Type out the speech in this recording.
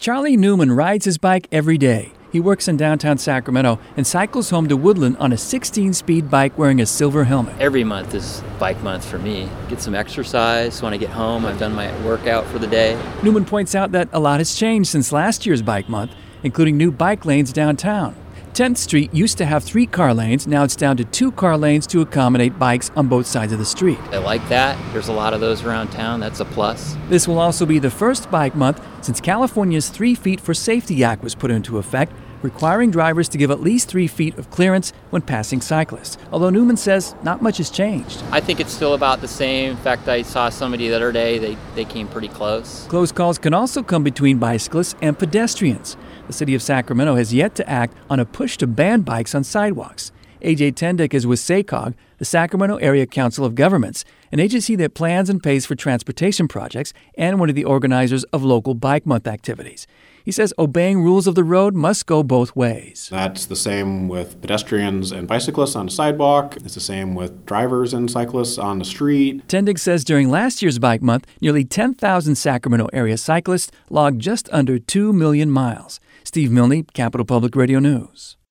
Charlie Newman rides his bike every day. He works in downtown Sacramento and cycles home to Woodland on a 16-speed bike wearing a silver helmet. Every month is bike month for me. Get some exercise. When I get home, I've done my workout for the day. Newman points out that a lot has changed since last year's bike month, including new bike lanes downtown. 10th Street used to have 3 car lanes. Now it's down to 2 car lanes to accommodate bikes on both sides of the street. I like that. There's a lot of those around town. That's a plus. This will also be the first bike month since California's 3 Feet for Safety Act was put into effect, requiring drivers to give at least 3 feet of clearance when passing cyclists. Although Newman says not much has changed. I think it's still about the same. In fact, I saw somebody the other day. They came pretty close. Close calls can also come between bicyclists and pedestrians. The city of Sacramento has yet to act on a push to ban bikes on sidewalks. A.J. Tendick is with SACOG, the Sacramento Area Council of Governments, an agency that plans and pays for transportation projects and one of the organizers of local Bike Month activities. He says obeying rules of the road must go both ways. That's the same with pedestrians and bicyclists on the sidewalk. It's the same with drivers and cyclists on the street. Tendick says during last year's Bike Month, nearly 10,000 Sacramento area cyclists logged just under 2 million miles. Steve Milne, Capital Public Radio News.